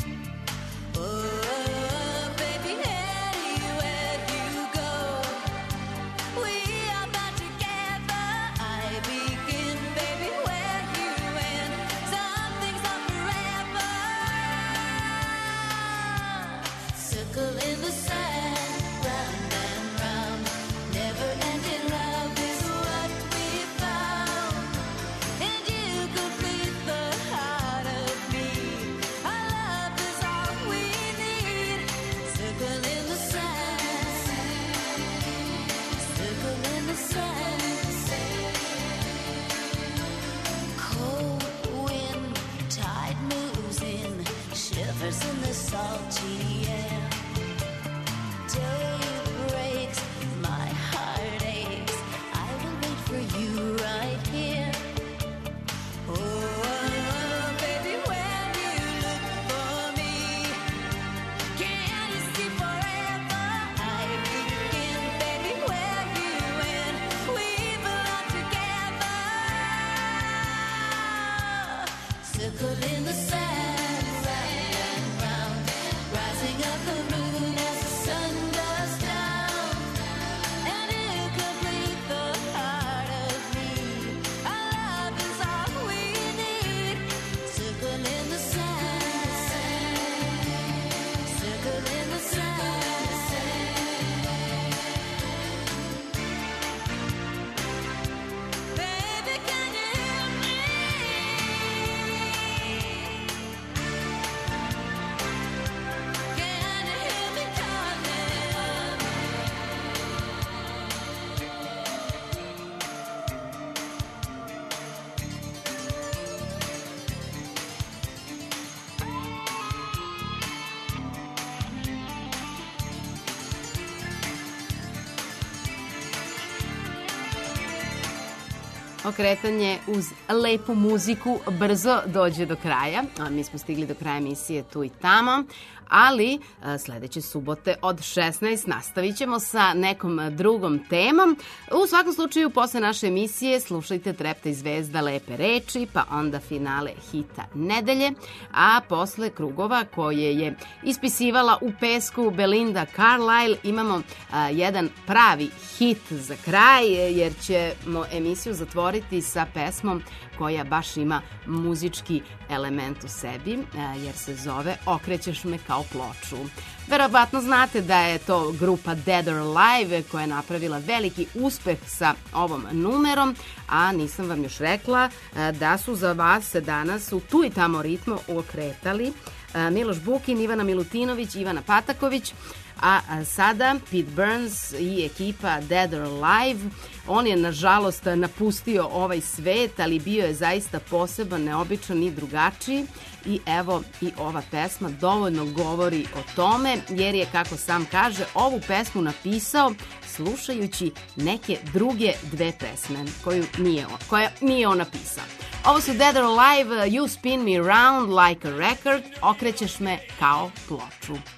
Oh, baby, anywhere you go, we are bound together. I begin, baby, where you end. Some things are forever. Circle in the sand, round and round. Never ending love is what we found. And you complete the heart of me. Our love is all we need. Circle in the sand. Circle in the sand. Cold wind, tide moves in, shivers in the salty air. Day breaks, my heart aches. I will wait for you right here. Oh, baby, when you look for me, can you see forever? I begin, baby, where you end. We belong together. Circle in the sand, round and round, rising up the moon as the sun goes down. And you complete the heart of me. Our love is all we need. Circle in the sand. Circle in the sand. Baby, can you hear me? Can you hear me calling? Okretanje uz lepu muziku brzo dođe do kraja. A mi smo stigli do kraja emisije Tu i tamo, ali a, sledeće subote od šesnaest nastavit ćemo sa nekom drugom temom. U svakom slučaju, posle naše emisije slušajte Treptaj zvezda lepe reči, pa onda finale hita nedelje, a posle krugova koje je ispisivala u pesku Belinda Carlisle imamo a, jedan pravi hit za kraj, jer ćemo emisiju zatvoriti sa pesmom koja baš ima muzički element u sebi, jer se zove Okrećeš me kao ploču. Verovatno znate da je to grupa Dead or Alive koja je napravila veliki uspeh sa ovom numerom, a nisam vam još rekla da su za vas danas u Tu i tamo ritmu okretali Miloš Bukin, Ivana Milutinović, Ivana Pataković, a sada Pete Burns i ekipa Dead or Alive. On je nažalost napustio ovaj svet, ali bio je zaista poseban, neobičan i drugačiji. I evo i ova pesma dovoljno govori o tome, jer je, kako sam kaže, ovu pesmu napisao slušajući neke druge dve pesme koju nije on, koja nije on napisao. Ovo su Dead or Alive, You Spin Me Round Like a Record, okrećeš me kao ploču.